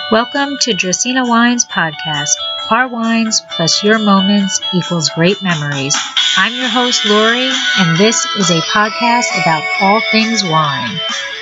Welcome to Dracaena Wines Podcast. Our wines plus your moments equals great memories. I'm your host, Lori, and this is a podcast about all things wine.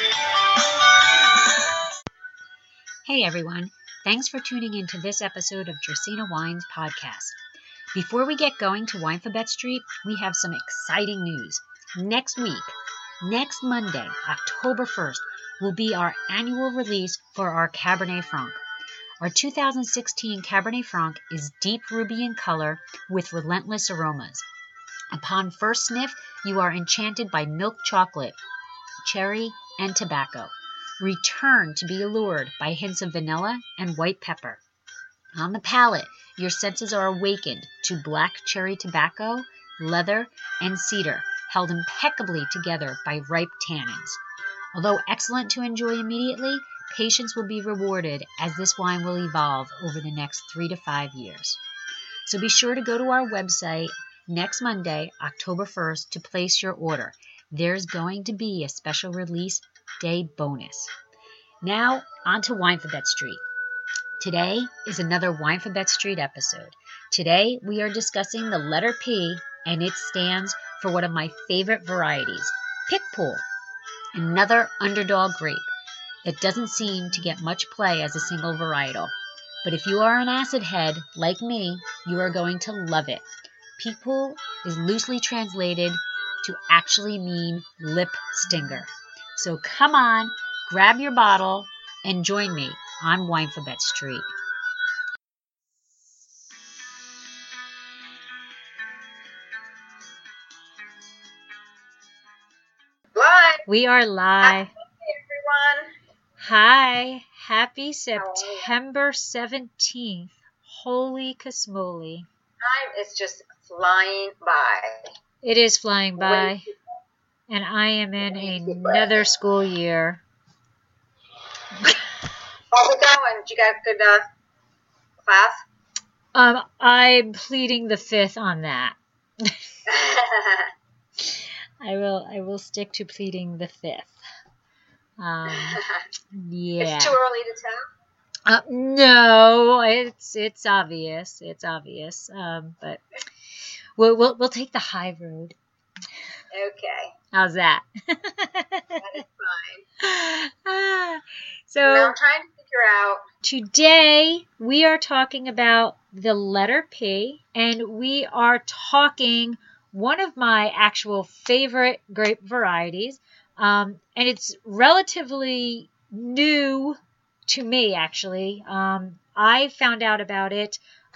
Hey everyone, thanks for tuning in to this episode of Dracaena Wines Podcast. Before we get going to Winefabet Street, we have some exciting news. Next Monday, October 1st, will be our annual release for our Cabernet Franc. Our 2016 Cabernet Franc is deep ruby in color with relentless aromas. Upon first sniff, you are enchanted by milk chocolate, cherry, and tobacco. Return to be allured by hints of vanilla and white pepper. On the palate, your senses are awakened to black cherry tobacco, leather, and cedar, held impeccably together by ripe tannins. Although excellent to enjoy immediately, patience will be rewarded as this wine will evolve over the next 3 to 5 years. So be sure to go to our website next Monday, October 1st, to place your order. There's going to be a special release day bonus. Now, on to Winefabet Street. Today is another Winefabet Street episode. Today, we are discussing the letter P, and it stands for one of my favorite varieties, Picpoul, another underdog grape that doesn't seem to get much play as a single varietal. But if you are an acid head like me, you are going to love it. Picpoul is loosely translated to actually mean lip stinger. So come on, grab your bottle, and join me on Winefabet Street. Live. We are live. Hey, everyone. Hi, happy September 17th. Holy Casmoli. Time is just flying by. It is flying by, and I am in another school year. How's it going? Did you get a good class? I'm pleading the fifth on that. I will stick to pleading the fifth. Yeah. It's too early to tell. No, it's obvious. It's obvious. But we'll take the high road. Okay. How's that? That is fine. So Now I'm trying to figure out. Today we are talking about the letter P, and we are talking one of my actual favorite grape varieties. And it's relatively new to me, actually. I found out about it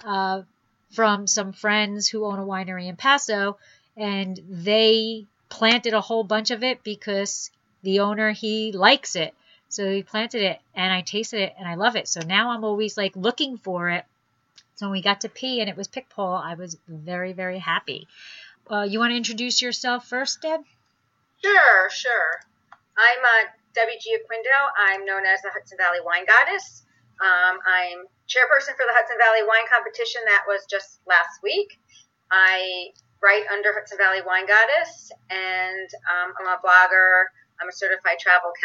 from some friends who own a winery in Paso, and they planted a whole bunch of it because the owner, he likes it. So he planted it, and I tasted it, and I love it. So now I'm always like looking for it. So when we got to P and it was Picpoul, I was very, very happy. You want to introduce yourself first, Deb? Sure. I'm Debbie Giaquindo. I'm known as the Hudson Valley Wine Goddess. I'm chairperson for the Hudson Valley Wine Competition that was just last week. I write under Hudson Valley Wine Goddess, and I'm a blogger. I'm a certified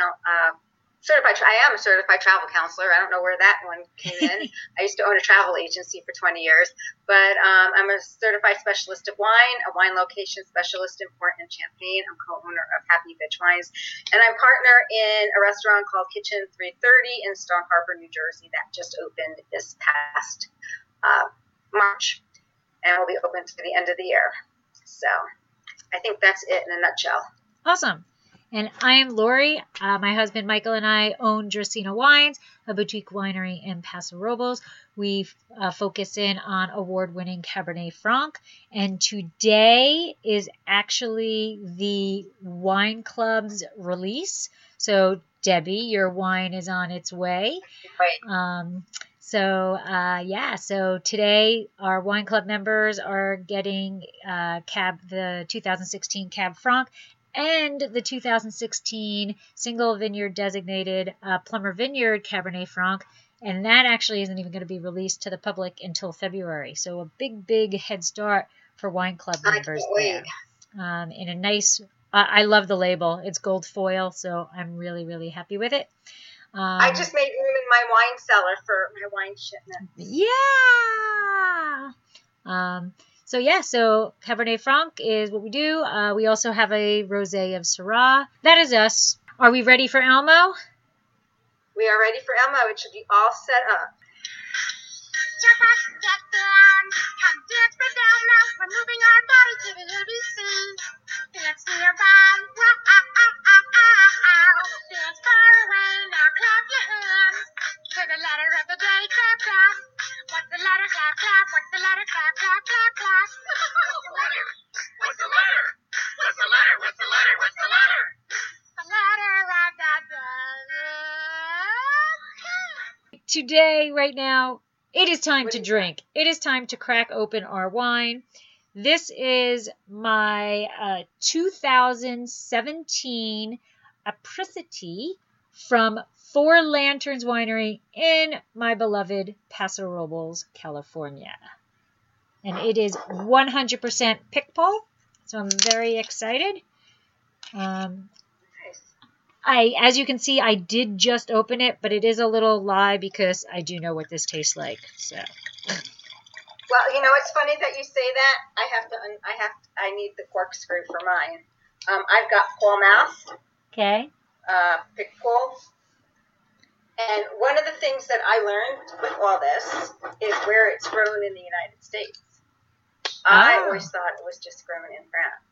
I am a certified travel counselor. I don't know where that one came in. I used to own a travel agency for 20 years, but I'm a certified specialist of wine, a wine location specialist in Port and Champagne. I'm co-owner of Happy Bitch Wines, and I'm partner in a restaurant called Kitchen 330 in Stone Harbor, New Jersey that just opened this past March, and will be open to the end of the year. So I think that's it in a nutshell. Awesome. And I am Lori. My husband Michael and I own Dracaena Wines, a boutique winery in Paso Robles. We focus in on award-winning Cabernet Franc. And today is actually the wine club's release. So, Debbie, your wine is on its way. Right. So today our wine club members are getting the 2016 Cab Franc and the 2016 single vineyard designated Plummer Vineyard Cabernet Franc, and that actually isn't even going to be released to the public until February. So a big head start for wine club members there. In a nice I love the label. It's gold foil, so I'm really, really happy with it. I just made room in my wine cellar for my wine shipment. Yeah. So Cabernet Franc is what we do. We also have a rosé of Syrah. That is us. Are we ready for Elmo? We are ready for Elmo. It should be all set up. Jump up, get down, come dance with Elmo. We're moving our body to the ABC. Dance nearby, dance far away, now clap your hands. To the letter of the day, clap, clap. What's the letter, clap, clap. What's the letter, clap, clap, clap, clap. What's the letter? What's the letter? What's the letter? What's the letter? The letter of the day. Today, right now, it is time to drink. It is time to crack open our wine. This is my 2017 Apricity from Four Lanterns Winery in my beloved Paso Robles, California. And it is 100% Picpoul, so I'm very excited. As you can see, I did just open it, but it is a little lie because I do know what this tastes like. So. Well, it's funny that you say that. I need the corkscrew for mine. I've got Paulmouth. Okay. Picpoul. And one of the things that I learned with all this is where it's grown in the United States. I always thought it was just grown in France.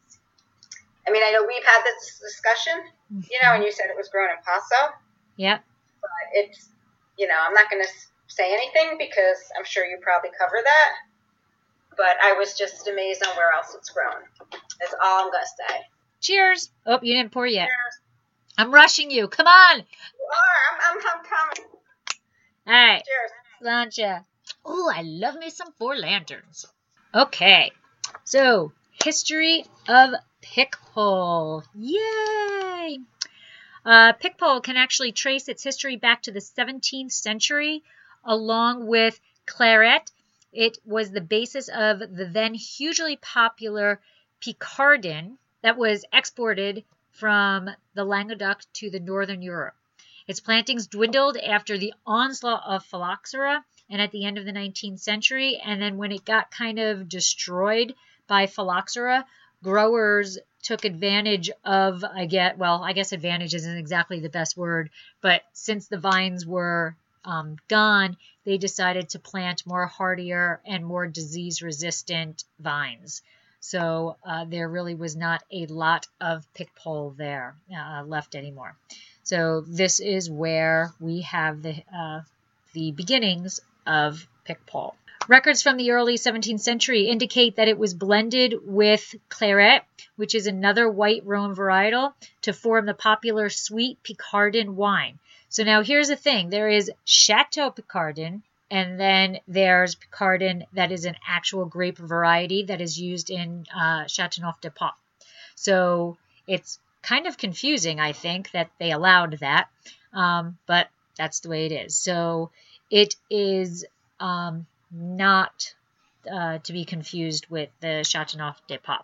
I mean, I know we've had this discussion, and you said it was grown in Paso. Yep. But it's, I'm not going to say anything because I'm sure you probably cover that. But I was just amazed on where else it's grown. That's all I'm going to say. Cheers. Oh, you didn't pour yet. Cheers. I'm rushing you. Come on. You are. I'm coming. All right. Cheers. Sláinte. Oh, I love me some Four Lanterns. Okay. So, history of Picpoul. Yay! Picpoul can actually trace its history back to the 17th century, along with Clairette. It was the basis of the then hugely popular Picardin that was exported from the Languedoc to the northern Europe. Its plantings dwindled after the onslaught of phylloxera and at the end of the 19th century, and then when it got kind of destroyed by phylloxera, growers took advantage of, I guess advantage isn't exactly the best word, but since the vines were gone, they decided to plant more hardier and more disease-resistant vines. So there really was not a lot of Picpoul there left anymore. So this is where we have the beginnings of Picpoul. Records from the early 17th century indicate that it was blended with Clairette, which is another white Rhone varietal, to form the popular sweet Picardin wine. So now here's the thing. There is Chateau Picardin, and then there's Picardin that is an actual grape variety that is used in Châteauneuf-du-Pape. So it's kind of confusing, I think, that they allowed that, but that's the way it is. So it is not to be confused with the Châteauneuf-du-Pape.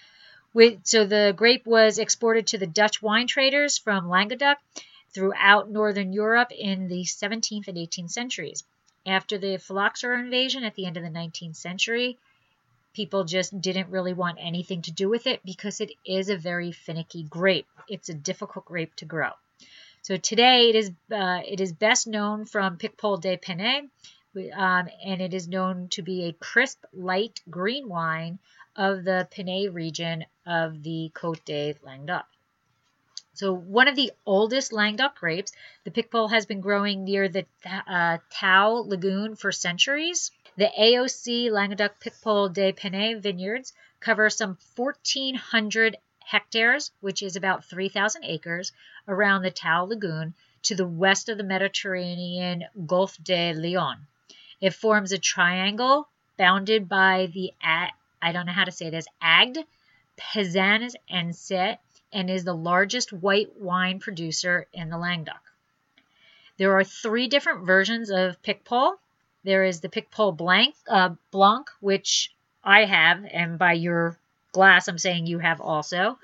So the grape was exported to the Dutch wine traders from Languedoc throughout northern Europe in the 17th and 18th centuries. After the phylloxera invasion at the end of the 19th century, people just didn't really want anything to do with it because it is a very finicky grape. It's a difficult grape to grow. So today it is best known from Picpoul des Penay, and it is known to be a crisp, light green wine of the Penay region of the Côte de Languedoc. So one of the oldest Languedoc grapes, the Picpoul has been growing near the Thau Lagoon for centuries. The AOC Languedoc Picpoul des Penay vineyards cover some 1,400 hectares, which is about 3,000 acres, around the Thau Lagoon to the west of the Mediterranean Gulf de Lion. It forms a triangle bounded by the, I don't know how to say this, Agde, Pézannes, and Sète, and is the largest white wine producer in the Languedoc. There are 3 different versions of Picpoul. There is the Picpoul Blanc, which I have, and by your glass I'm saying you have also.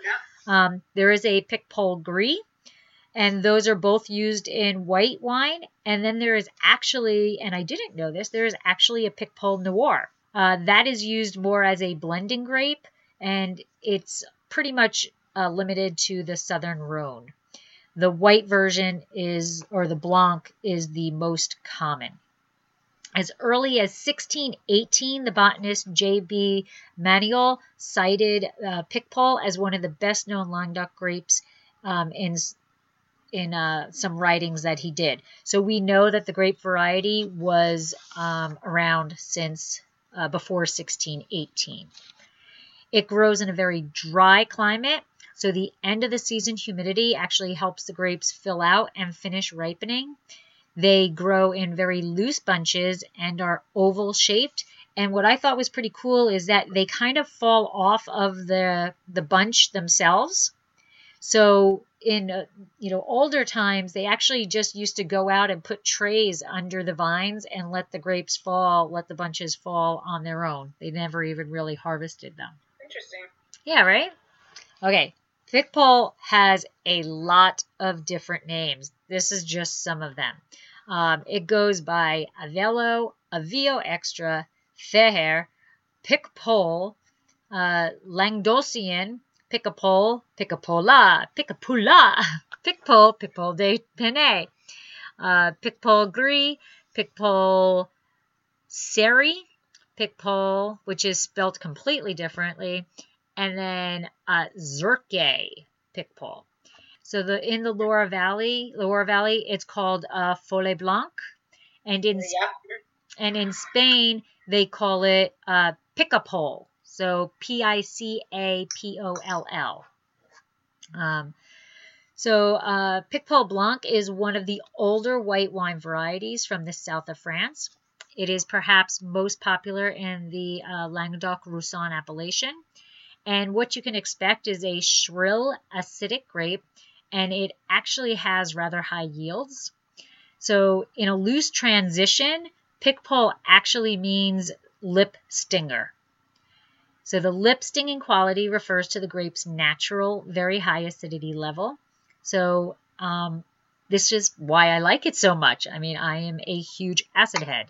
There is a Picpoul Gris, and those are both used in white wine. And then there is actually, and I didn't know this, there is actually a Picpoul Noir. That is used more as a blending grape, and it's pretty much limited to the southern Rhone. The white version is, or the Blanc, is the most common. As early as 1618, the botanist J.B. Maniol cited Picpoul as one of the best-known Languedoc grapes in some writings that he did. So we know that the grape variety was around since before 1618. It grows in a very dry climate, so the end of the season humidity actually helps the grapes fill out and finish ripening. They grow in very loose bunches and are oval shaped. And what I thought was pretty cool is that they kind of fall off of the bunch themselves. So in older times, they actually just used to go out and put trays under the vines and let the grapes fall, let the bunches fall on their own. They never even really harvested them. Interesting. Yeah, right? Okay. Picpoul has a lot of different names. This is just some of them. It goes by Avello, Avio Extra, Feher, Picpoul, Languedocian, Picpoul, Picapoula, Picpoul, Picpoul de Penay, Picpoul Gris, Picpoul Seri, Picpoul, which is spelled completely differently, and then Zerke Picpoul. So in the Loire Valley, it's called Follet Blanc, and in Spain they call it Picapoll. So Picapoll. Picpoul Blanc is one of the older white wine varieties from the south of France. It is perhaps most popular in the Languedoc-Roussillon appellation. And what you can expect is a shrill, acidic grape, and it actually has rather high yields. So in a loose transition, Picpoul actually means lip stinger. So the lip stinging quality refers to the grape's natural, very high acidity level. So this is why I like it so much. I mean, I am a huge acid head.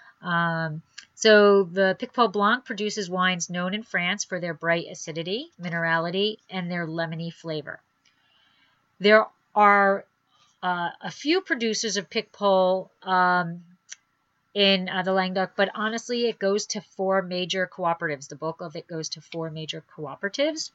So the Picpoul Blanc produces wines known in France for their bright acidity, minerality, and their lemony flavor. There are a few producers of Picpoul in the Languedoc, but honestly, it goes to 4 major cooperatives. The bulk of it goes to 4 major cooperatives.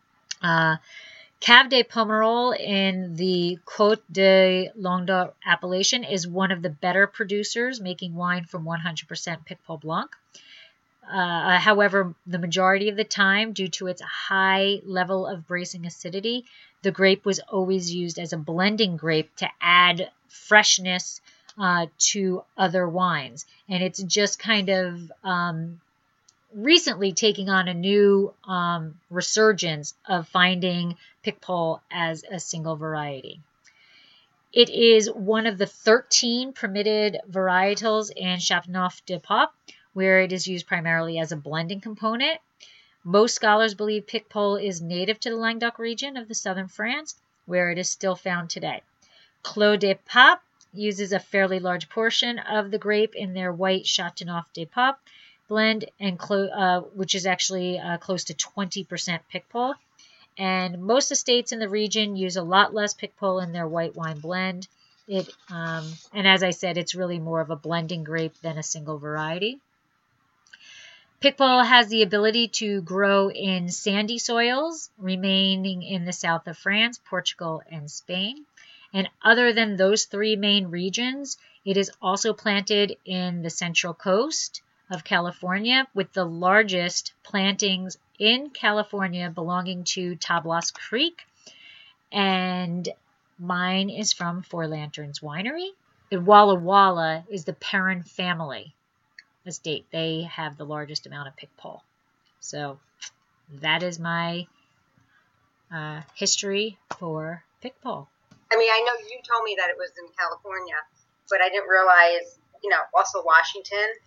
Cave de Pomerol in the Côte de Languedoc appellation is one of the better producers, making wine from 100% Picpoul Blanc. However, the majority of the time, due to its high level of bracing acidity, the grape was always used as a blending grape to add freshness to other wines. And it's just kind of recently taking on a new resurgence of finding Picpoul as a single variety. It is one of the 13 permitted varietals in Châteauneuf-du-Pape, where it is used primarily as a blending component. Most scholars believe Picpoul is native to the Languedoc region of the southern France, where it is still found today. Clos de Pape uses a fairly large portion of the grape in their white Châteauneuf-du-Pape blend, and which is actually close to 20% Picpoul. And most estates in the region use a lot less Picpoul in their white wine blend. And as I said, it's really more of a blending grape than a single variety. Picpoul has the ability to grow in sandy soils, remaining in the south of France, Portugal, and Spain. And other than those 3 main regions, it is also planted in the Central Coast of California, with the largest plantings in California belonging to Tablas Creek. And mine is from Four Lanterns Winery. And Walla Walla is the Perrin family estate. They have the largest amount of Picpoul. So that is my history for Picpoul. I mean, I know you told me that it was in California, but I didn't realize, also Washington.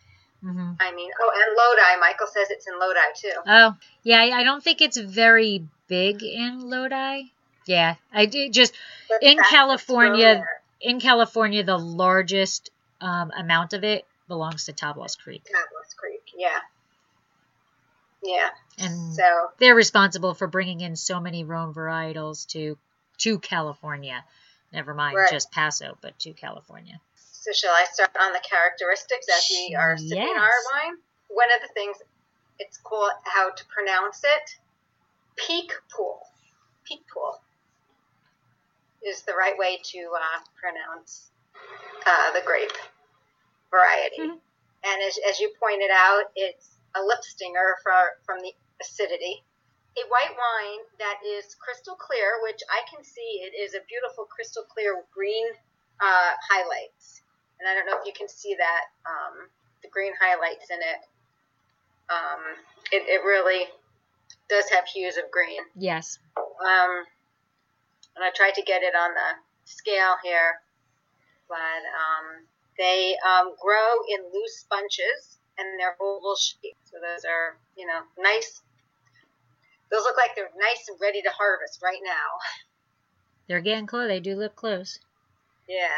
Mm-hmm. I mean, and Lodi. Michael says it's in Lodi too. Oh, yeah, I don't think it's very big in Lodi. Yeah, I did just But in that's what's grown California. there. In California, the largest amount of it belongs to Tablas Creek, Tablas Creek. Yeah. Yeah. and So they're responsible for bringing in so many Rhone varietals to California. Never mind Right. just Paso, but to California. So shall I start on the characteristics as we are sipping Yes. our wine? One of the things, it's cool how to pronounce it. Peak pool is the right way to pronounce the grape variety. Mhm. And as you pointed out, it's a lip stinger from the acidity. A white wine that is crystal clear, which I can see it is a beautiful crystal clear green highlights. And I don't know if you can see that, the green highlights in it. It really does have hues of green. Yes. And I tried to get it on the scale here, but they grow in loose bunches and they're oval shaped. So those are, nice. Those look like they're nice and ready to harvest right now. They're getting close. They do look close. Yeah.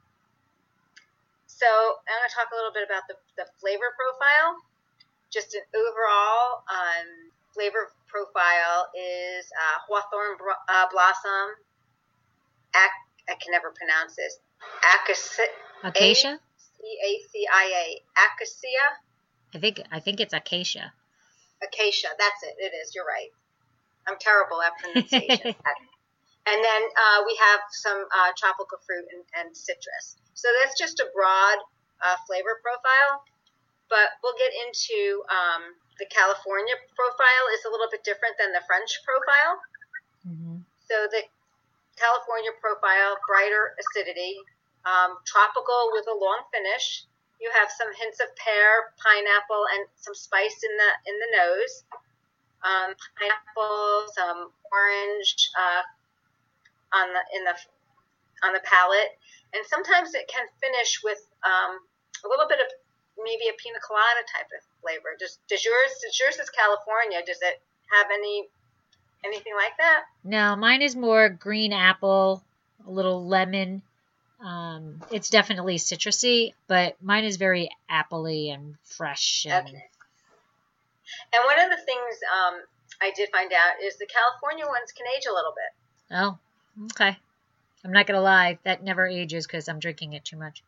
So I'm going to talk a little bit about the flavor profile. Just an overall flavor profile is hawthorn blossom. I can never pronounce this. Acacia? Acacia. Acacia. I think it's acacia. Acacia. That's it. It is. You're right. I'm terrible at pronunciation. And then we have some tropical fruit and citrus. So that's just a broad flavor profile. But we'll get into the California profile is a little bit different than the French profile. Mm-hmm. So the California profile, brighter acidity, tropical with a long finish. You have some hints of pear, pineapple, and some spice in the nose. Pineapple, some orange on the palate, and sometimes it can finish with a little bit of maybe a pina colada type of flavor. Does yours? Since yours is California, does it have anything like that? No, mine is more green apple, a little lemon. It's definitely citrusy, but mine is very appley and fresh. And Okay. And one of the things I did find out is the California ones can age a little bit. Oh, okay. I'm not gonna lie, that never ages because I'm drinking it too much.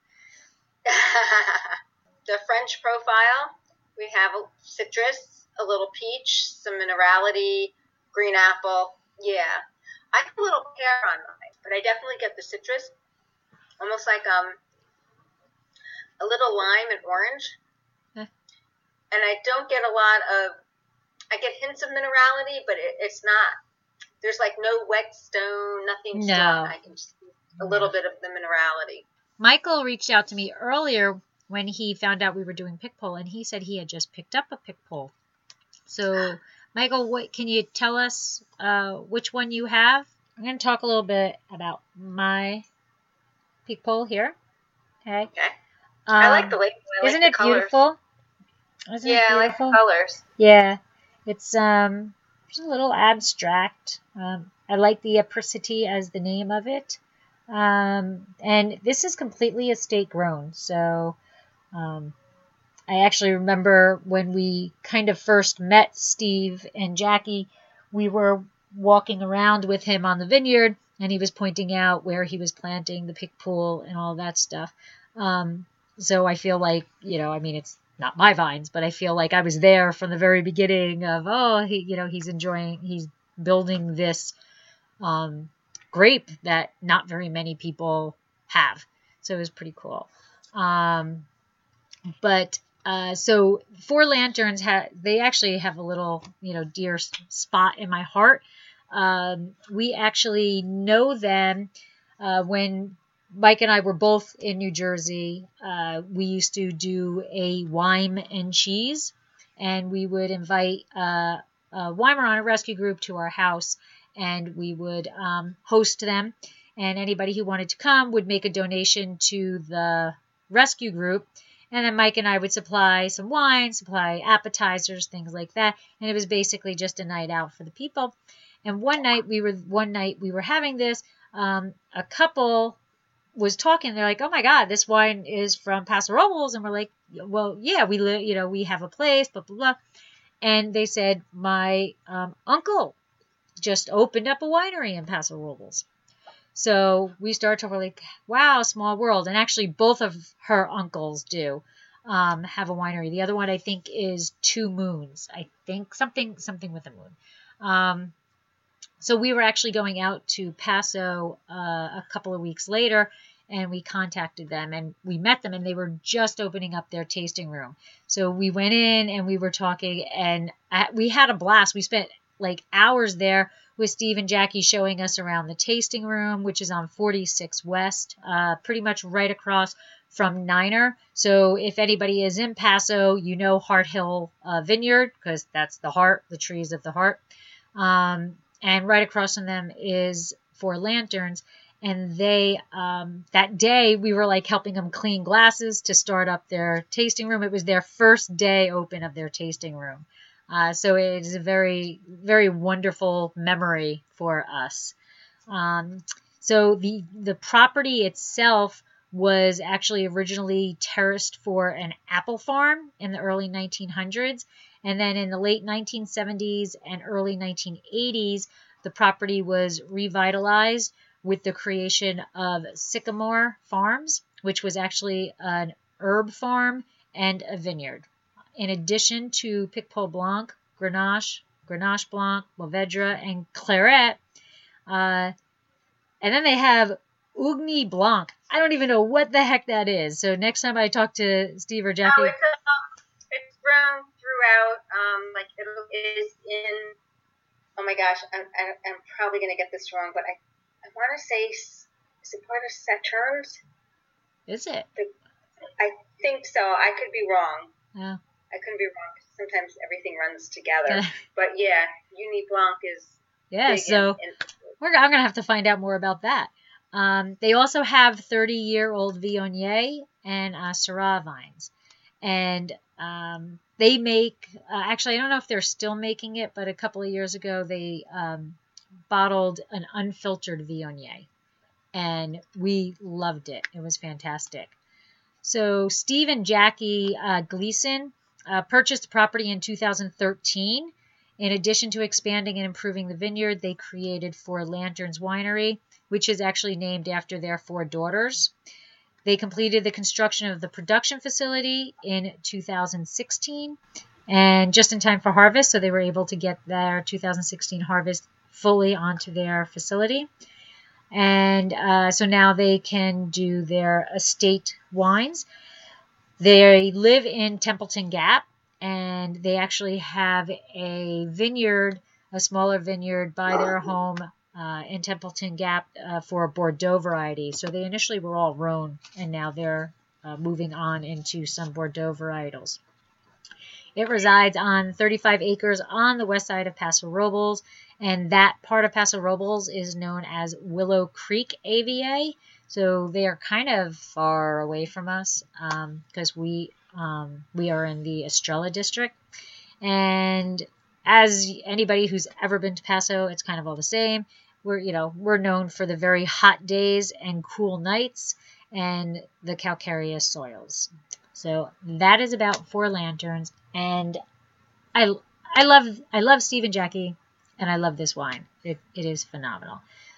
The French profile, we have a citrus, a little peach, some minerality, green apple. Yeah, I have a little pear on mine, but I definitely get the citrus, almost like a little lime and orange. Huh. And I don't get a lot of. I get hints of minerality, but it's not. There's like no wet stone, nothing strong. I can just see a little bit of the minerality. Michael reached out to me earlier when he found out we were doing pick pole, and he said he had just picked up a pick pole. So, Michael, what can you tell us which one you have? I'm going to talk a little bit about my pick pole here. Okay. I like the label. Isn't it beautiful? Isn't it I like the colors. Yeah. It's a little abstract. I like the apricity as the name of it. And this is completely estate grown. So I actually remember when we kind of first met Steve and Jackie, we were walking around with him on the vineyard, and he was pointing out where he was planting the pick pool and all that stuff. So I feel like, it's not my vines, but I feel like I was there from the very beginning of, he's building this grape that not very many people have. So it was pretty cool. So Four Lanterns, they actually have a little, dear spot in my heart. We actually know them when Mike and I were both in New Jersey. We used to do a wine and cheese, and we would invite a Weimaraner rescue group to our house, and we would host them, and anybody who wanted to come would make a donation to the rescue group, And then Mike and I would supply some wine, supply appetizers, things like that. And it was basically just a night out for the people. And one night we were having this. A couple was talking. They're like, "Oh my God, this wine is from Paso Robles," and we're like, "Well, yeah, we live. We have a place, blah blah blah." And they said, "My uncle just opened up a winery in Paso Robles." So we started talking like, wow, small world. And actually both of her uncles do have a winery. The other one I think is Two Moons. I think something with a moon. So we were actually going out to Paso a couple of weeks later, and we contacted them and we met them, and they were just opening up their tasting room. So we went in and we were talking, and we had a blast. We spent like hours there with Steve and Jackie showing us around the tasting room, which is on 46 West, pretty much right across from Niner. So if anybody is in Paso, Heart Hill Vineyard, because that's the heart, the trees of the heart. And right across from them is Four Lanterns. And they, that day, we were like helping them clean glasses to start up their tasting room. It was their first day open of their tasting room. So it is a very, very wonderful memory for us. So the property itself was actually originally terraced for an apple farm in the early 1900s. And then in the late 1970s and early 1980s, the property was revitalized with the creation of Sycamore Farms, which was actually an herb farm and a vineyard. In addition to Picpoul Blanc, Grenache Blanc, Mourvedre, and Claret. And then they have Ugni Blanc. I don't even know what the heck that is. So next time I talk to Steve or Jackie. Oh, it's grown throughout. Like it is in. Oh my gosh, I'm probably gonna get this wrong, but I want to say, is it part of Sauternes? Is it? I think so. I could be wrong. Yeah. I couldn't be wrong. Sometimes everything runs together. But yeah, Ugni Blanc is. Yeah, so I'm going to have to find out more about that. They also have 30-year-old Viognier and Syrah vines. And they make, actually, I don't know if they're still making it, but a couple of years ago, they bottled an unfiltered Viognier. And we loved it. It was fantastic. So Steve and Jackie Gleason purchased the property in 2013. In addition to expanding and improving the vineyard, they created Four Lanterns Winery, which is actually named after their four daughters. They completed the construction of the production facility in 2016, and just in time for harvest, so they were able to get their 2016 harvest fully onto their facility. And so now they can do their estate wines. They live in Templeton Gap, and they actually have a vineyard, a smaller vineyard by their home in Templeton Gap for a Bordeaux variety. So they initially were all Rhone, and now they're moving on into some Bordeaux varietals. It resides on 35 acres on the west side of Paso Robles, and that part of Paso Robles is known as Willow Creek AVA. So they are kind of far away from us because we are in the Estrella district. And as anybody who's ever been to Paso, it's kind of all the same. We're known for the very hot days and cool nights and the calcareous soils. So that is about Four Lanterns, and I love Steve and Jackie, and I love this wine. It is phenomenal.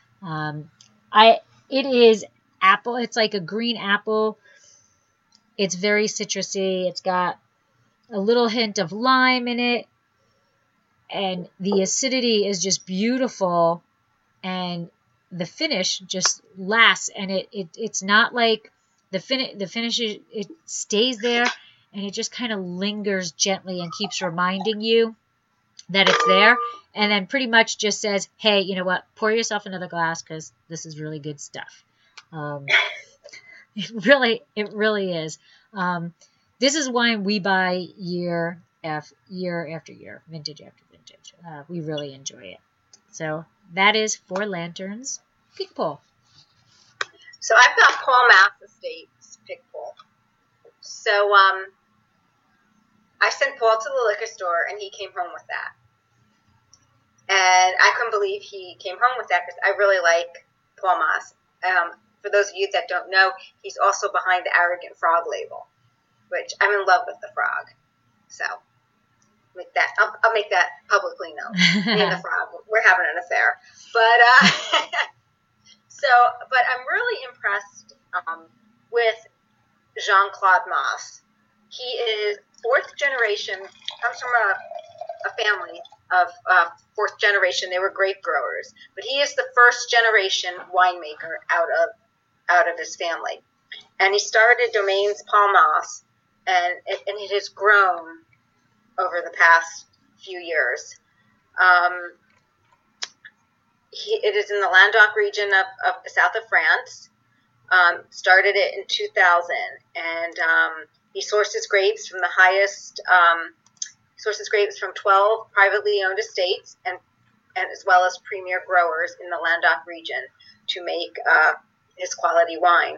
It is apple. It's like a green apple. It's very citrusy. It's got a little hint of lime in it, and the acidity is just beautiful, and the finish just lasts. And it's not like the finish. It stays there, and it just kind of lingers gently and keeps reminding you that it's there, and then pretty much just says, "Hey, you know what? Pour yourself another glass because this is really good stuff." It really is. This is wine we buy year after year, vintage after vintage. We really enjoy it. So that is Four Lanterns Picpoul. So I've got Paul Mass Estates Picpoul. So I sent Paul to the liquor store, and he came home with that. And I couldn't believe he came home with that because I really like Paul Moss. For those of you that don't know, he's also behind the Arrogant Frog label, which I'm in love with the frog. So I'll make that publicly known. Me and the frog, we're having an affair. But but I'm really impressed with Jean-Claude Moss. He is fourth generation, comes from a family of fourth generation. They were grape growers, but he is the first generation winemaker out of his family. And he started Domaines Paul Moss, and it has grown over the past few years. It is in the Languedoc region of the south of France. Started it in 2000, and he sources grapes from the highest. Sources grapes from 12 privately owned estates, and as well as premier growers in the Languedoc region to make his quality wine.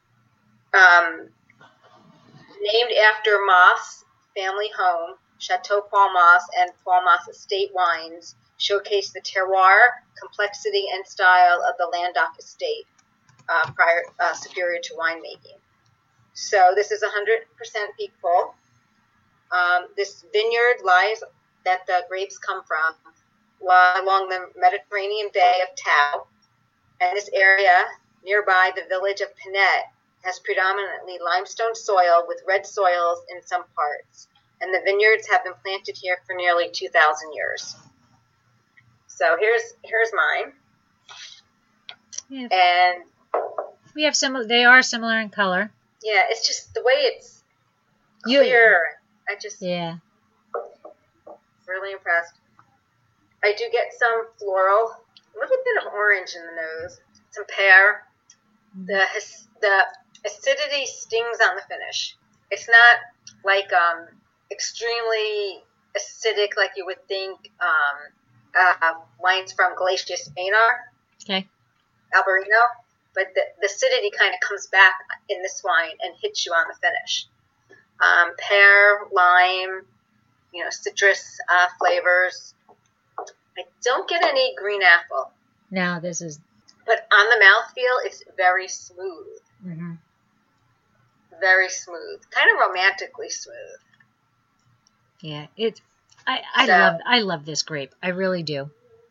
Named after Moss family home, Chateau Paul Moss and Paul Moss Estate wines showcase the terroir, complexity, and style of the Languedoc estate, superior to winemaking. So this is 100% peak full. This vineyard lies that the grapes come from along the Mediterranean Bay of Tau, and this area nearby the village of Pinet has predominantly limestone soil with red soils in some parts, and the vineyards have been planted here for nearly 2,000 years. So here's mine, Yeah. and We have similar. They are similar in color. yeah, it's just the way it's clear. Yeah. Really impressed. I do get some floral, a little bit of orange in the nose, some pear. The acidity stings on the finish. It's not like extremely acidic like you would think wines from Galicia, Spain are. Okay. Albarino, but the acidity kind of comes back in this wine and hits you on the finish. Pear, lime, citrus flavors. I don't get any green apple. Now this is. But on the mouthfeel, it's very smooth. Mm-hmm. Very smooth. Kind of romantically smooth. Yeah. I love this grape. I really do.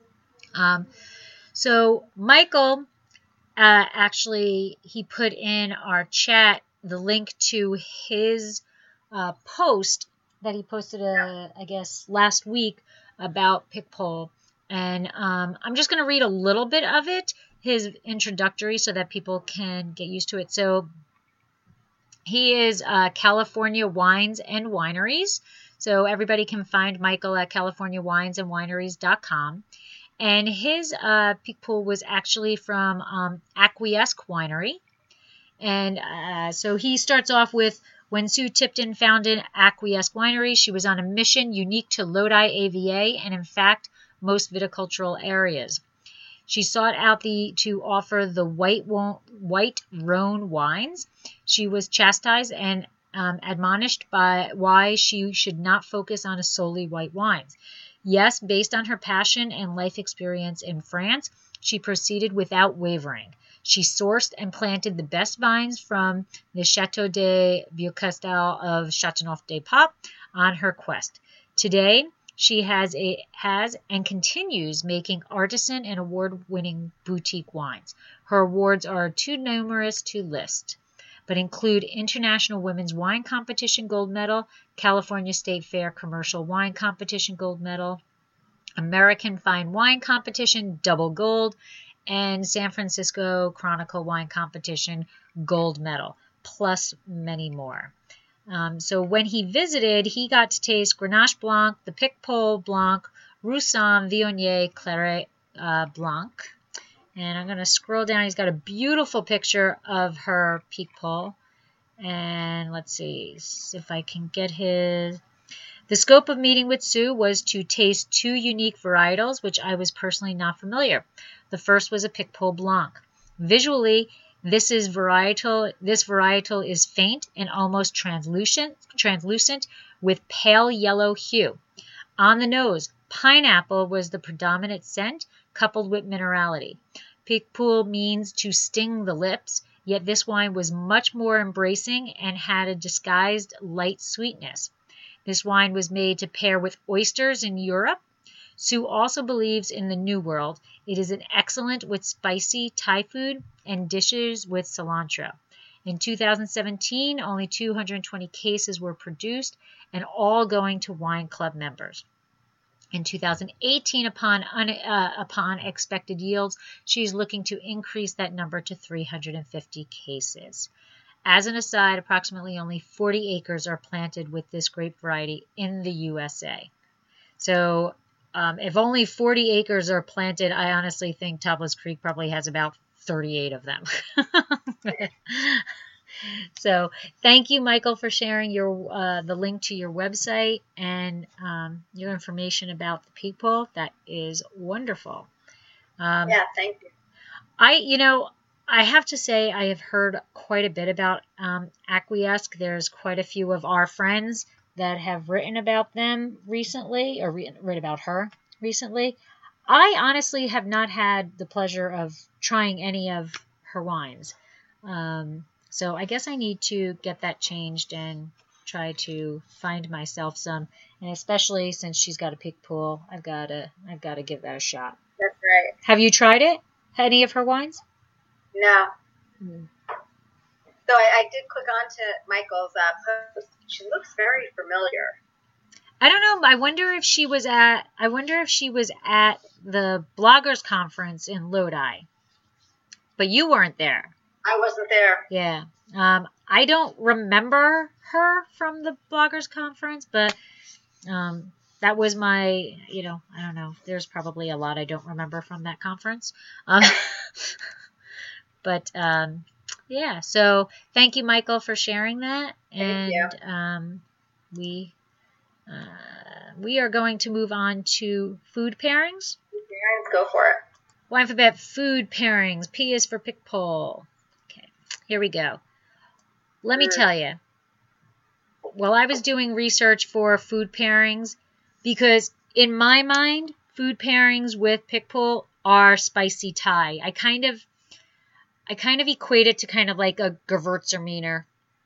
So Michael, actually, he put in our chat the link to his post that he posted, I guess, last week about Picpoul. And I'm just going to read a little bit of it, his introductory, so that people can get used to it. So he is California Wines and Wineries. So everybody can find Michael at californiawinesandwineries.com. And his Picpoul was actually from Acquiesce Winery. And so he starts off with, when Sue Tipton founded Acquiesce Winery, she was on a mission unique to Lodi AVA and, in fact, most viticultural areas. She sought out to offer the white Rhone wines. She was chastised and admonished by why she should not focus on a solely white wines. Yes, based on her passion and life experience in France, she proceeded without wavering. She sourced and planted the best vines from the Chateau de Beaucastel of Châteauneuf-du-Pape on her quest. Today, she has and continues making artisan and award-winning boutique wines. Her awards are too numerous to list, but include International Women's Wine Competition Gold Medal, California State Fair Commercial Wine Competition Gold Medal, American Fine Wine Competition Double Gold, and San Francisco Chronicle Wine Competition Gold Medal, plus many more. So when he visited, he got to taste Grenache Blanc, the Picpoul Blanc, Roussanne Viognier Claret Blanc. And I'm going to scroll down. He's got a beautiful picture of her Picpoul. And let's see if I can get his. The scope of meeting with Sue was to taste two unique varietals, which I was personally not familiar. The first was a Picpoul Blanc. Visually, This varietal is faint and almost translucent with pale yellow hue. On the nose, pineapple was the predominant scent, coupled with minerality. Picpoul means to sting the lips, yet this wine was much more embracing and had a disguised light sweetness. This wine was made to pair with oysters in Europe. Sue also believes in the New World. It is an excellent with spicy Thai food and dishes with cilantro. In 2017, only 220 cases were produced and all going to wine club members. In 2018, upon expected yields, she's looking to increase that number to 350 cases. As an aside, approximately only 40 acres are planted with this grape variety in the USA. So if only 40 acres are planted, I honestly think Topless Creek probably has about 38 of them. So thank you, Michael, for sharing the link to your website and your information about the Picpoul. That is wonderful. Yeah, thank you. I have to say I have heard quite a bit about Acquiesce. There's quite a few of our friends that have written about them recently, or read about her recently. I honestly have not had the pleasure of trying any of her wines. So I guess I need to get that changed and try to find myself some, and especially since she's got a Picpoul, I've got to give that a shot. That's right. Have you tried it? Any of her wines? No. So I did click on to Michael's post. She looks very familiar. I don't know. I wonder if she was at the bloggers conference in Lodi. But you weren't there. I wasn't there. Yeah. I don't remember her from the bloggers conference, but that was my, I don't know. There's probably a lot I don't remember from that conference. But yeah, so thank you, Michael, for sharing that. Thank you. And we are going to move on to food pairings. Go for it. Wine for Bet food pairings. P is for Picpoul. Okay, here we go. Let me tell you. While I was doing research for food pairings, because in my mind, food pairings with Picpoul are spicy Thai. I kind of equate it to kind of like a Gewürztraminer,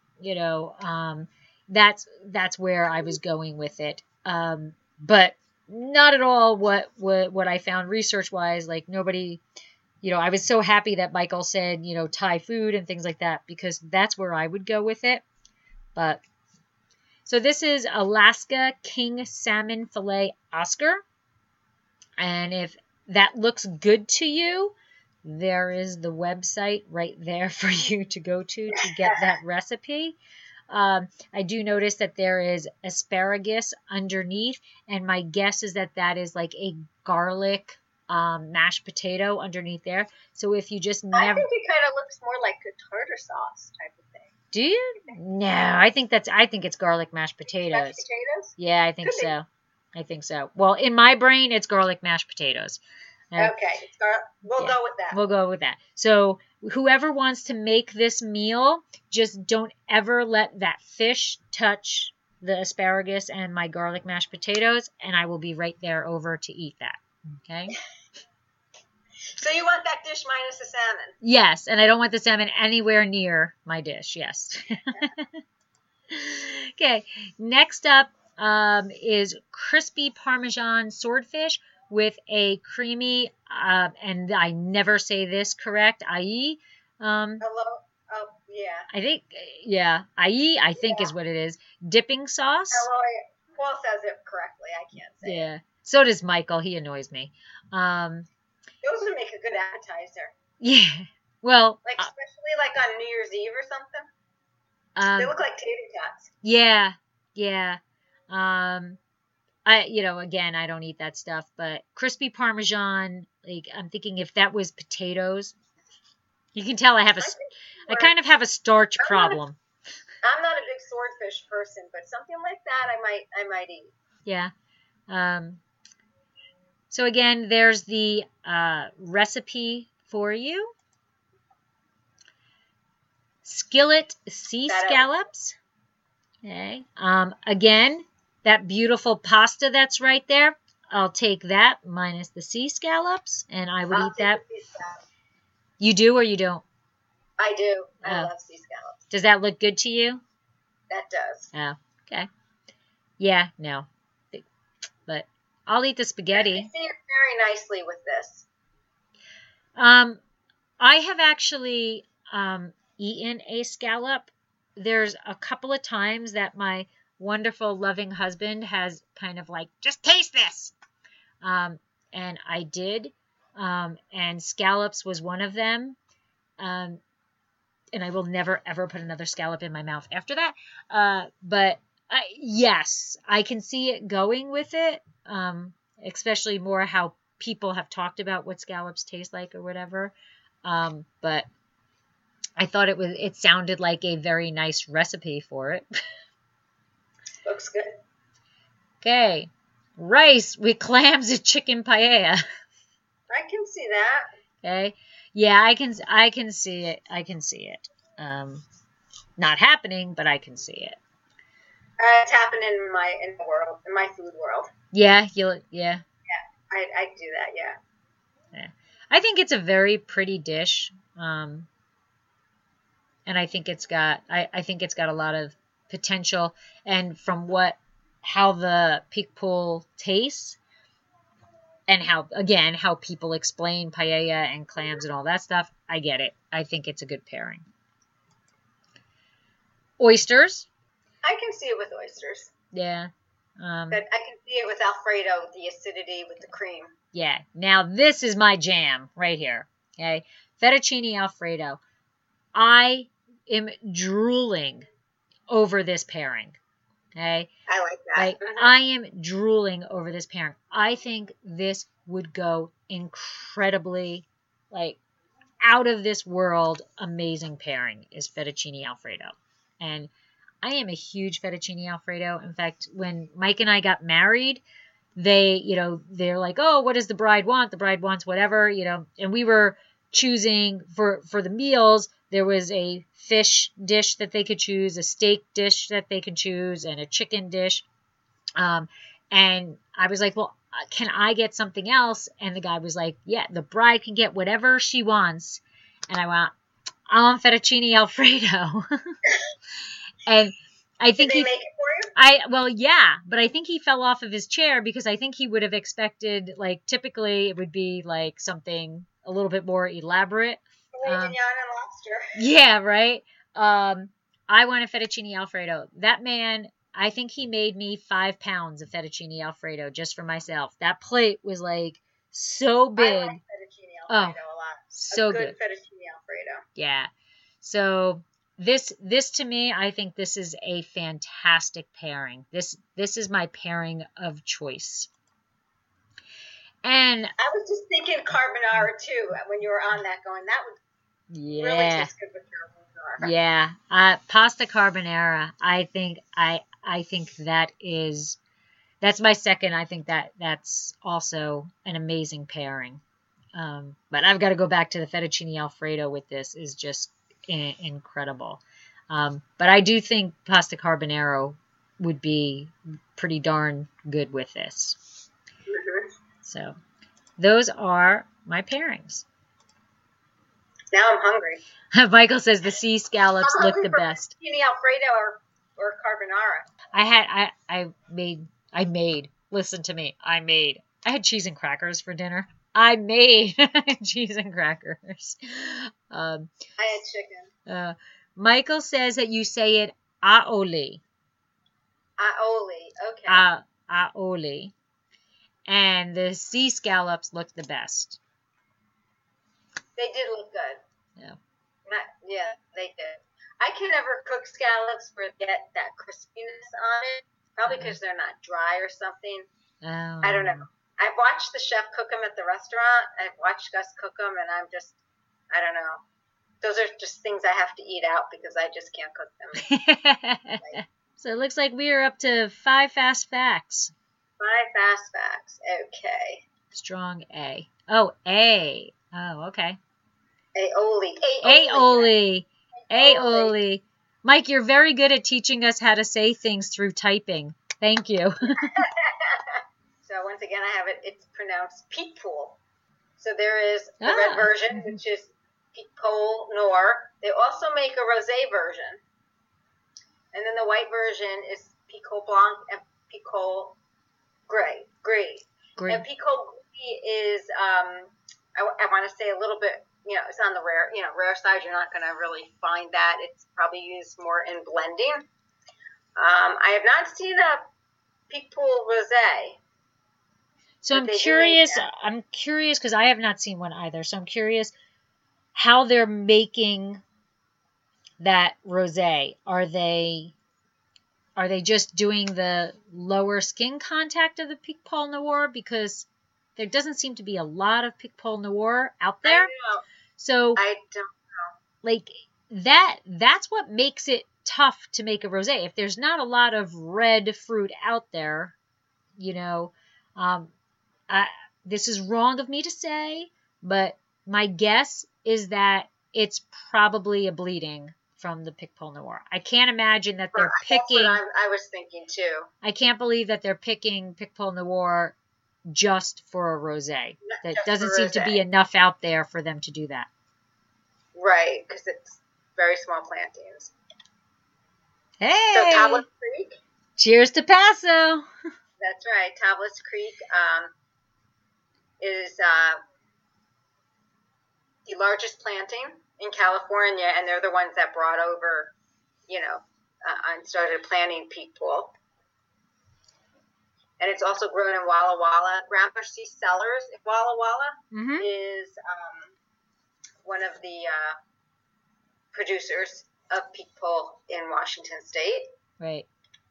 that's where I was going with it. But not at all what I found research wise. Like nobody, I was so happy that Michael said, Thai food and things like that, because that's where I would go with it. But so this is Alaska King Salmon Filet Oscar. And if that looks good to you, there is the website right there for you to go to get that recipe. I do notice that there is asparagus underneath, and my guess is that is like a garlic mashed potato underneath there. So if you just I think it kind of looks more like a tartar sauce type of thing. Do you? No, I think it's garlic mashed potatoes. Mashed potatoes? Yeah, I think so. I think so. Well, in my brain, it's garlic mashed potatoes. Okay, we'll go with that. We'll go with that. So whoever wants to make this meal, just don't ever let that fish touch the asparagus and my garlic mashed potatoes, and I will be right there over to eat that. Okay? So you want that dish minus the salmon? Yes, and I don't want the salmon anywhere near my dish. Yes. Okay, next up is crispy Parmesan swordfish with a creamy, and I never say this correct, ahi. Hello? Oh, yeah. I think, ahi, I think is what it is. Dipping sauce. Hello, Paul says it correctly. I can't say Yeah. So does Michael. He annoys me. Those would make a good appetizer. Yeah. Well. Like, especially like on New Year's Eve or something. They look like tater tots. Yeah. Yeah. Again, I don't eat that stuff, but crispy Parmesan, like, I'm thinking if that was potatoes, you can tell I kind of have a starch problem. I'm not a big swordfish person, but something like that I might eat. Yeah. So again, there's the recipe for you. skillet sea scallops. Okay. Again, that beautiful pasta that's right there. I'll take that minus the sea scallops, and I would eat that. You do or you don't? I do. I Oh. love sea scallops. Does that look good to you? That does. Oh, okay. Yeah, no. But I'll eat the I spaghetti. see it very nicely with this. I have actually eaten a scallop. There's a couple of times that my wonderful, loving husband has kind of like, just taste this. And I did. And scallops was one of them. And I will never, ever put another scallop in my mouth after that. But yes, I can see it going with it, especially more how people have talked about what scallops taste like or whatever. But I thought it sounded like a very nice recipe for it. Looks good. Okay. Rice with clams and chicken paella. I can see that. Okay. Yeah, I can see it. I can see it. Not happening, but I can see it. It's happening in the world, in my food world. Yeah, Yeah, I do that. Yeah. I think it's a very pretty dish. And I think it's got a lot of potential. And from how the pig pool tastes, and how people explain paella and clams and all that stuff, I get it. I think it's a good pairing. Oysters. I can see it with oysters. Yeah. But I can see it with Alfredo, with the acidity, with the cream. Yeah. Now this is my jam right here. Okay. Fettuccine Alfredo. I am drooling over this pairing. Okay. I like that. Like, I am drooling over this pairing. I think this would go incredibly, like, out of this world amazing pairing is fettuccine Alfredo. And I am a huge fettuccine Alfredo. In fact, when Mike and I got married, they're like, oh, what does the bride want? The bride wants whatever, and we were choosing for the meals. There was a fish dish that they could choose, a steak dish that they could choose, and a chicken dish. And I was like, well, can I get something else? And the guy was like, yeah, the bride can get whatever she wants. And I went, I want fettuccine Alfredo. And I think Did they make it for you? Yeah, but I think he fell off of his chair because I think he would have expected, like, typically it would be like something a little bit more elaborate. Filet mignon and lobster. Yeah, right. I want a fettuccine Alfredo. That man, I think he made me 5 pounds of fettuccine Alfredo just for myself. That plate was like so big. I like fettuccine Alfredo a lot. So good. good. Fettuccine Alfredo. Yeah. So this to me, I think this is a fantastic pairing. This is my pairing of choice. And I was just thinking carbonara too when you were on that, going that would really taste good with carbonara. Yeah, pasta carbonara. I think that's my second. I think that's also an amazing pairing. But I've got to go back to the fettuccine Alfredo with this is just incredible. But I do think pasta carbonara would be pretty darn good with this. Mm-hmm. So those are my pairings. Now I'm hungry. Michael says the sea scallops look the best. Fettuccine Alfredo or carbonara. I made. Listen to me. I had cheese and crackers for dinner. I made cheese and crackers. I had chicken. Michael says that you say it aioli. Aioli, okay. Aioli. And the sea scallops look the best. They did look good. Yeah. Yeah, they did. I can never cook scallops or get that crispiness on it. Probably because they're not dry or something. Oh. I don't know. I've watched the chef cook them at the restaurant. I've watched Gus cook them, and I don't know. Those are just things I have to eat out because I just can't cook them. So it looks like we are up to 5 fast facts. 5 fast facts. Okay. Strong A. Oh, A. Oh, okay. Aioli. Aioli. Aioli. Mike, you're very good at teaching us how to say things through typing. Thank you. So once again, I have it. It's pronounced Peak Pool. So there is the red version, which is Peak Pole Noir. They also make a rosé version. And then the white version is Picot Blanc and Picot Gray. And Picot Gray is, I want to say a little bit, it's on the rare side. You're not going to really find that. It's probably used more in blending. I have not seen a Peak Pool Rosé. So I'm curious because I have not seen one either. So I'm curious how they're making that rosé. Are they just doing the lower skin contact of the Pic Paul Noir? Because there doesn't seem to be a lot of Pic Paul Noir out there. I know. So I don't know. Like that's what makes it tough to make a rosé. If there's not a lot of red fruit out there, this is wrong of me to say, but my guess is that it's probably a bleeding from the Pic Paul Noir. I can't imagine that they're picking. That's what I was thinking too. I can't believe that they're picking Pic Paul Noir just for a rosé. That doesn't seem to be enough out there for them to do that. Right, because it's very small plantings. Hey! So Tablas Creek. Cheers to Paso. That's right. Tablas Creek is the largest planting in California, and they're the ones that brought over, and started planting Peak Pool. And it's also grown in Walla Walla. Gramercy Cellars in Walla Walla is one of the producers of Peak Pool in Washington State. Right.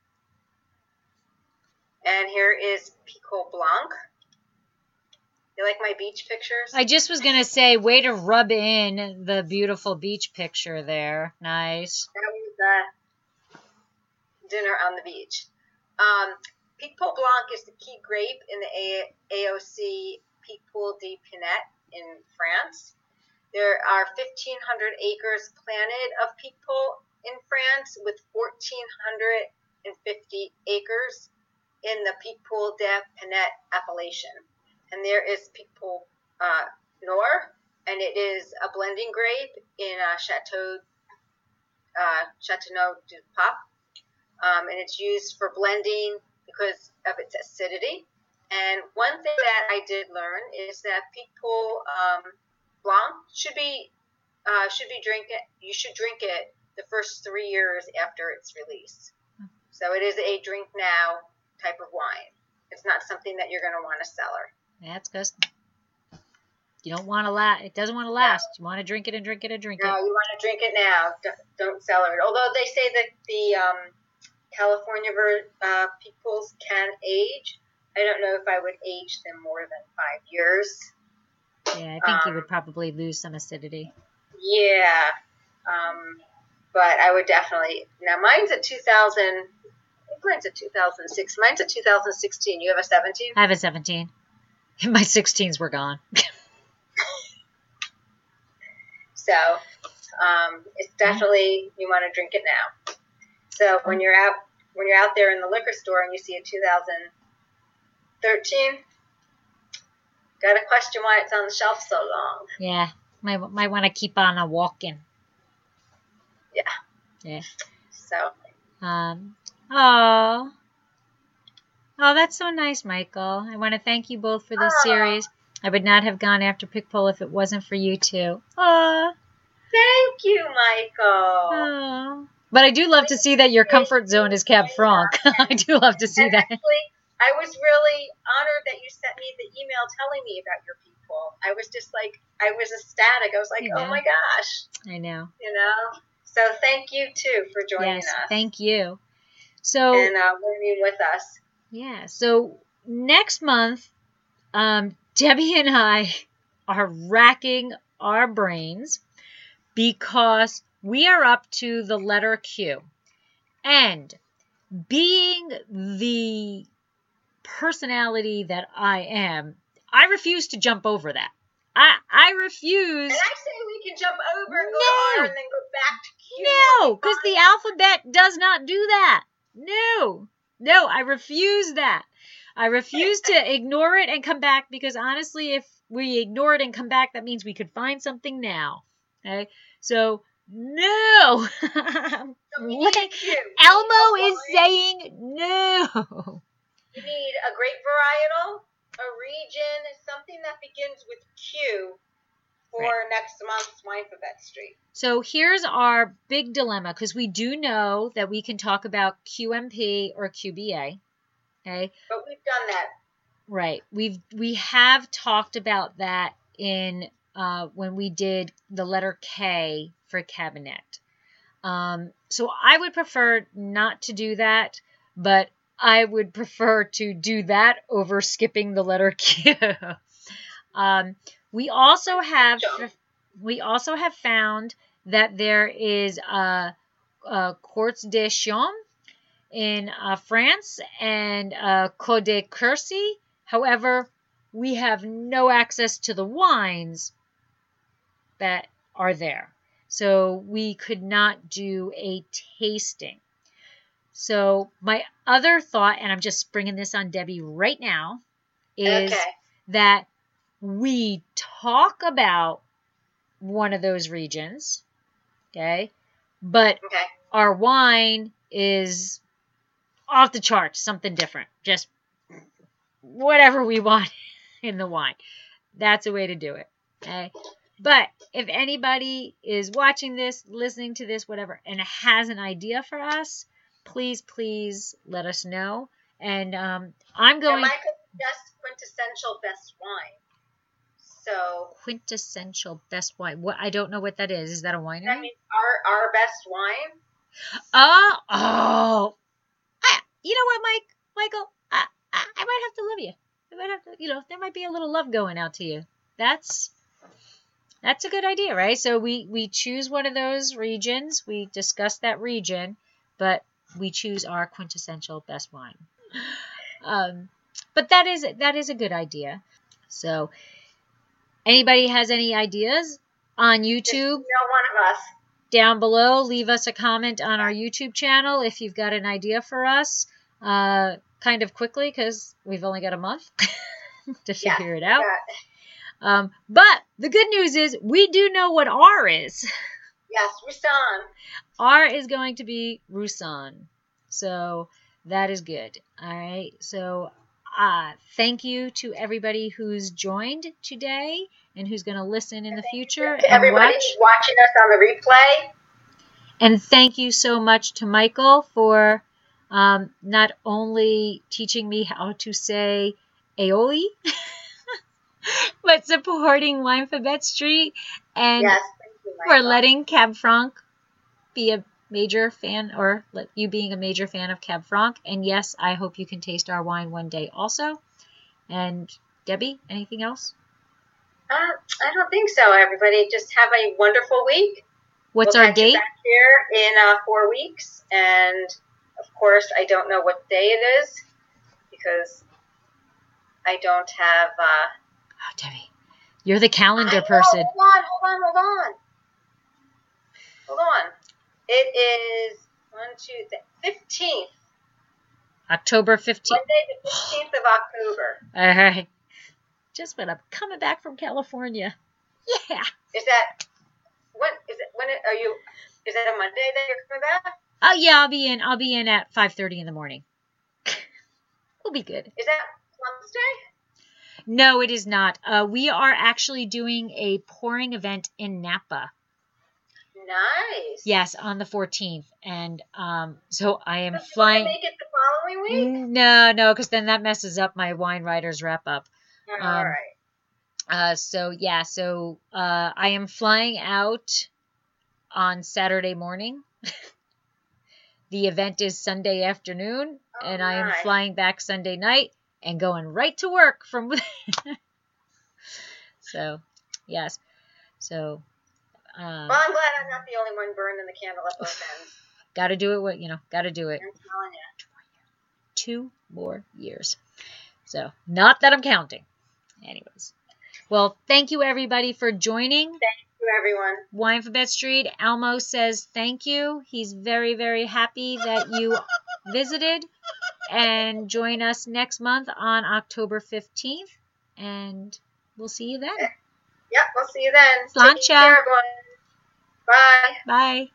And here is Picot Blanc. You like my beach pictures? I just was going to say, way to rub in the beautiful beach picture there. Nice. That was dinner on the beach. Picot Blanc is the key grape in the AOC Pic Pool de Pinet in France. There are 1,500 acres planted of Pic Pool in France, with 1,450 acres in the Pic Pool de Pinet appellation. And there is Pic Pool Noir, and it is a blending grape in Châteauneuf du Pape. And it's used for blending because of its acidity. And one thing that I did learn is that Pic Pool Blanc should drink it the first 3 years after its release. So it is a drink now type of wine. It's not something that you're going to want to cellar. That's because you don't want to it doesn't want to last. No. You want to drink it and drink it and drink it. No, you want to drink it now. Don't cellar it. Although they say that the California Pic Pools can age. I don't know if I would age them more than 5 years. Yeah, I think you would probably lose some acidity. Yeah. But I would definitely. Now, mine's a 2000. I think mine's a 2006. Mine's a 2016. You have a 17? I have a 17. My 16s were gone. So, it's definitely, you want to drink it now. So when you're out there in the liquor store and you see a 2013, gotta question why it's on the shelf so long. Yeah, might want to keep on a walking. Yeah. Yeah. So. Oh, that's so nice, Michael. I want to thank you both for this series. I would not have gone after Pic Pool if it wasn't for you two. Aw. Thank you, Michael. Aww. But I do love to see that your comfort zone is Cab Franc. I do love to see that. Actually, I was really honored that you sent me the email telling me about your Peak Pool. I was just like, I was ecstatic. I was like, oh my gosh. I know. So thank you, too, for joining us. Yes, thank you. So, and learning with us. Yeah. So next month, Debbie and I are racking our brains because we are up to the letter Q. And being the personality that I am, I refuse to jump over that. I refuse. And I say we can jump over and go to R and then go back to Q. No, because the alphabet does not do that. No, I refuse that. I refuse to ignore it and come back, because honestly, if we ignore it and come back, that means we could find something now. Okay, so no. Elmo is saying no. You need a grape varietal, a region, something that begins with Q for next month's Wine for Bet Street. So here's our big dilemma, because we do know that we can talk about QMP or QBA. Okay. But we've done that. Right. We have talked about that in when we did the letter K for Cabernet. So I would prefer not to do that, but I would prefer to do that over skipping the letter Q. We also have found that there is a Quartz de Chaume in France and Côte de Quercy. However, we have no access to the wines that are there. So we could not do a tasting. So my other thought, and I'm just bringing this on Debbie right now, is that we talk about one of those regions, okay? But our wine is off the charts, something different. Just whatever we want in the wine. That's a way to do it, okay? But if anybody is watching this, listening to this, whatever, and has an idea for us, please let us know. And I'm going... I could suggest quintessential best wine. So quintessential best wine. What? I don't know what that is. Is that a winery? That means our best wine. Oh. You know what, Michael? I might have to love you. I might have to, there might be a little love going out to you. That's a good idea, right? So we choose one of those regions. We discuss that region, but we choose our quintessential best wine. But that is a good idea. So anybody has any ideas on YouTube? Just one of us. Down below, leave us a comment on our YouTube channel if you've got an idea for us, kind of quickly, because we've only got a month to figure it out. But the good news is we do know what R is. Yes, Roussanne. R is going to be Roussanne. So that is good. All right. So thank you to everybody who's joined today and who's going to listen in the future. To everybody who's watching us on the replay. And thank you so much to Michael for not only teaching me how to say aioli, but supporting Wine for Bet Street and thank you, for letting Cab Franc be a major fan, or you being a major fan of Cab Franc. And yes, I hope you can taste our wine one day also. And Debbie, anything else? I don't think so, everybody. Just have a wonderful week. What's our date? Back here in 4 weeks. And, of course, I don't know what day it is because I don't have... Oh, Debbie, you're the calendar person. Hold on. It is 15th. October 15th. Monday the 15th of October. All right. Just when I'm coming back from California. Yeah. Is that is that a Monday that you're coming back? Oh yeah, I'll be in at 5:30 in the morning. We'll be good. Is that Wednesday? No, it is not. We are actually doing a pouring event in Napa. Nice. Yes, on the 14th, and so I am flying. Make it the following week? No, because then that messes up my wine writers wrap up. All right. So I am flying out on Saturday morning. The event is Sunday afternoon, and I am flying back Sunday night and going right to work from. So, yes. So. Well, I'm glad I'm not the only one burning the candle at both ends. Got to do it. Got to do it. I'm telling you. 2 more years. So, not that I'm counting. Anyways. Well, thank you everybody for joining. everyone. Wine for Bet Street. Elmo says thank you. He's very, very happy that you visited. And join us next month on October 15th. And we'll see you then. Yep, we'll see you then. Sláinte. Take care, everyone. Bye. Bye.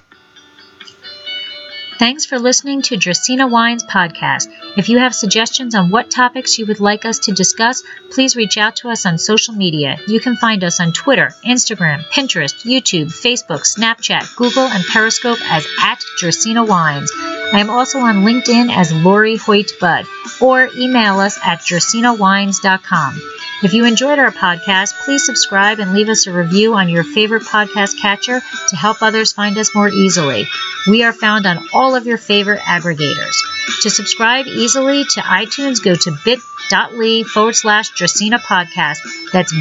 Thanks for listening to Dracaena Wines podcast. If you have suggestions on what topics you would like us to discuss, please reach out to us on social media. You can find us on Twitter, Instagram, Pinterest, YouTube, Facebook, Snapchat, Google, and Periscope as @Dracaena Wines. I am also on LinkedIn as Lori Hoyt Budd, or email us at dracaenawines.com. If you enjoyed our podcast, please subscribe and leave us a review on your favorite podcast catcher to help others find us more easily. We are found on all of your favorite aggregators. To subscribe easily to iTunes, go to bit.ly/Dracaena podcast. That's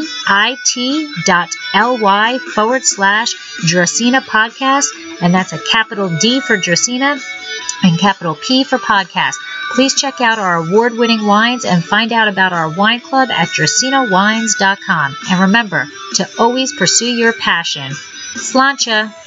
bit.ly/Dracaena podcast. And that's a capital D for Dracaena and capital P for podcast. Please check out our award-winning wines and find out about our wine club at dracaenawines.com. And remember to always pursue your passion. Sláinte.